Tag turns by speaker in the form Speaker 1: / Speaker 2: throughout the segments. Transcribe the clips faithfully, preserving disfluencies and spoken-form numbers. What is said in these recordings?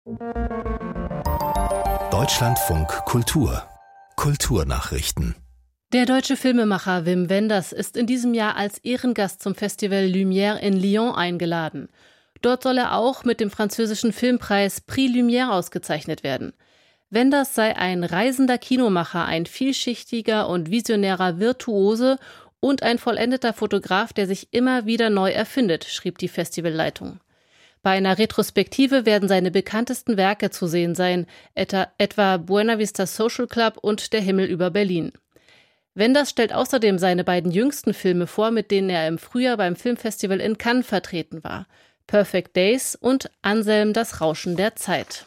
Speaker 1: Deutschlandfunk Kultur Kulturnachrichten.
Speaker 2: Der deutsche Filmemacher Wim Wenders ist in diesem Jahr als Ehrengast zum Festival Lumière in Lyon eingeladen. Dort soll er auch mit dem französischen Filmpreis Prix Lumière ausgezeichnet werden. Wenders sei ein reisender Kinomacher, ein vielschichtiger und visionärer Virtuose und ein vollendeter Fotograf, der sich immer wieder neu erfindet, schrieb die Festivalleitung. Bei einer Retrospektive werden seine bekanntesten Werke zu sehen sein, etwa Buena Vista Social Club und Der Himmel über Berlin. Wenders stellt außerdem seine beiden jüngsten Filme vor, mit denen er im Frühjahr beim Filmfestival in Cannes vertreten war: Perfect Days und Anselm, das Rauschen der Zeit.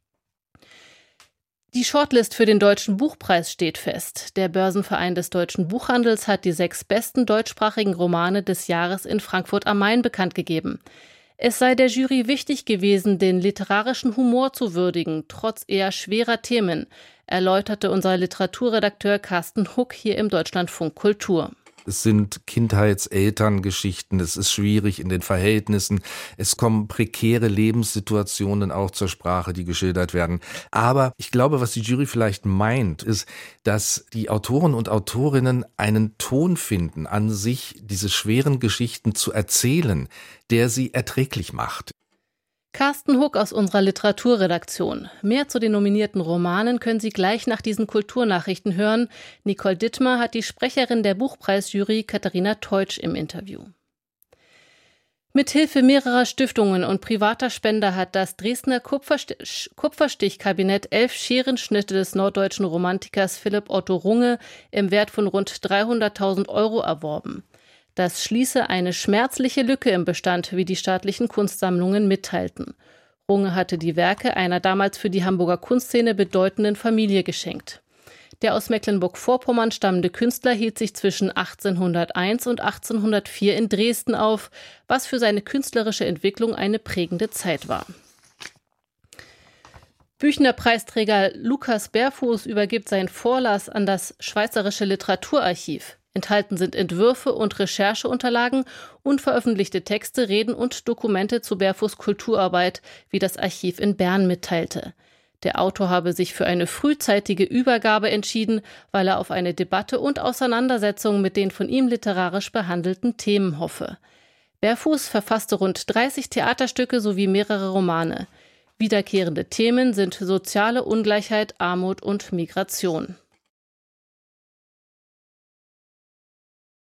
Speaker 2: Die Shortlist für den Deutschen Buchpreis steht fest. Der Börsenverein des deutschen Buchhandels hat die sechs besten deutschsprachigen Romane des Jahres in Frankfurt am Main bekannt gegeben. Es sei der Jury wichtig gewesen, den literarischen Humor zu würdigen, trotz eher schwerer Themen, erläuterte unser Literaturredakteur Carsten Huck hier im Deutschlandfunk Kultur.
Speaker 3: Es sind Kindheitselterngeschichten, es ist schwierig in den Verhältnissen, es kommen prekäre Lebenssituationen auch zur Sprache, die geschildert werden. Aber ich glaube, was die Jury vielleicht meint, ist, dass die Autoren und Autorinnen einen Ton finden, an sich diese schweren Geschichten zu erzählen, der sie erträglich macht.
Speaker 2: Carsten Huck aus unserer Literaturredaktion. Mehr zu den nominierten Romanen können Sie gleich nach diesen Kulturnachrichten hören. Nicole Dittmar hat die Sprecherin der Buchpreisjury Katharina Teutsch im Interview. Mithilfe mehrerer Stiftungen und privater Spender hat das Dresdner Kupferstich- Kupferstichkabinett elf Scherenschnitte des norddeutschen Romantikers Philipp Otto Runge im Wert von rund dreihunderttausend Euro erworben. Das schließe eine schmerzliche Lücke im Bestand, wie die staatlichen Kunstsammlungen mitteilten. Runge hatte die Werke einer damals für die Hamburger Kunstszene bedeutenden Familie geschenkt. Der aus Mecklenburg-Vorpommern stammende Künstler hielt sich zwischen achtzehnhunderteins und achtzehnhundertvier in Dresden auf, was für seine künstlerische Entwicklung eine prägende Zeit war. Büchner-Preisträger Lukas Berfuß übergibt sein Vorlass an das Schweizerische Literaturarchiv. Enthalten sind Entwürfe und Rechercheunterlagen, unveröffentlichte Texte, Reden und Dokumente zu Berfuß' Kulturarbeit, wie das Archiv in Bern mitteilte. Der Autor habe sich für eine frühzeitige Übergabe entschieden, weil er auf eine Debatte und Auseinandersetzung mit den von ihm literarisch behandelten Themen hoffe. Berfuß verfasste rund dreißig Theaterstücke sowie mehrere Romane. Wiederkehrende Themen sind soziale Ungleichheit, Armut und Migration.